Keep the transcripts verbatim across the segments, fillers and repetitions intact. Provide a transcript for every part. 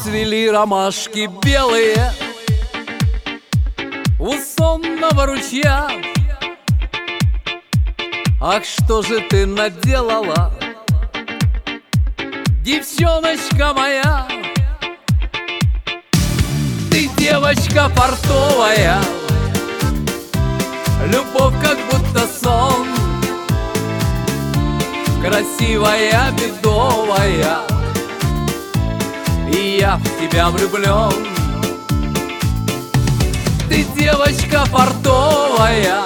Расцвели ромашки белые у сонного ручья. Ах, что же ты наделала, девчоночка моя? Ты девочка портовая, любовь как будто сон, красивая, бедовая, и я в тебя влюблен. Ты девочка портовая,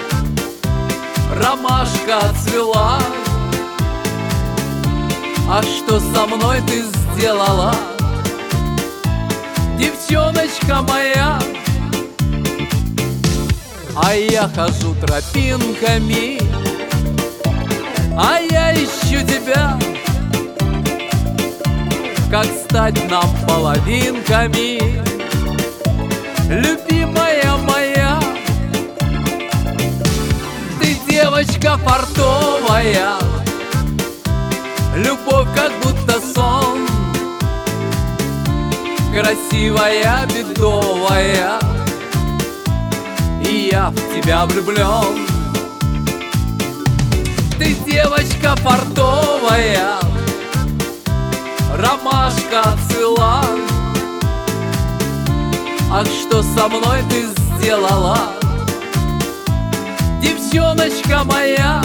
ромашка отцвела. А что со мной ты сделала, девчоночка моя? А я хожу тропинками, а я ищу тебя. Как стать нам половинками, любимая моя? Ты девочка портовая, любовь как будто сон, красивая, бедовая, и я в тебя влюблен. Ты девочка портовая, ромашка отцвела. Ах, что со мной ты сделала, девчоночка моя?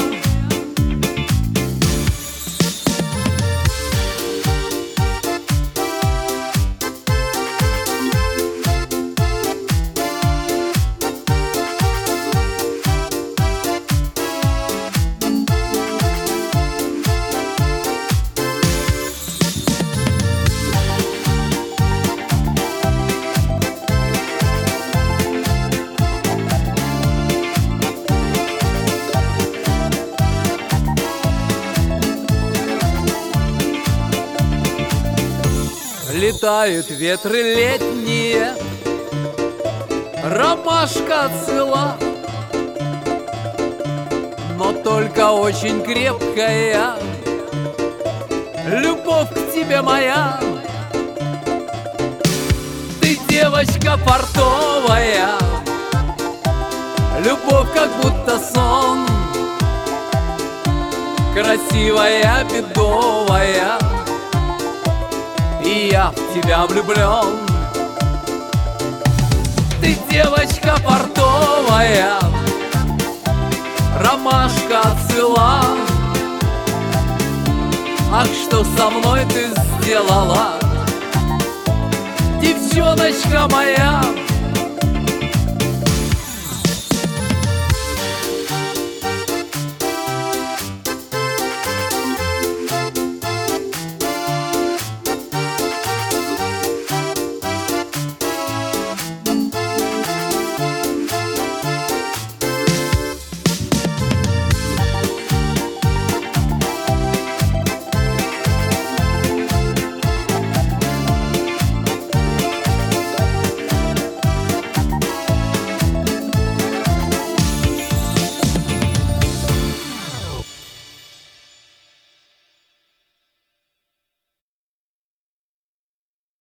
Летают ветры летние, ромашка отцвела, но только очень крепкая любовь к тебе моя. Ты девочка портовая, любовь как будто сон, красивая, бедовая, и я в тебя влюблен. Ты девочка портовая, ромашка отцвела. Ах, что со мной ты сделала, девчоночка моя?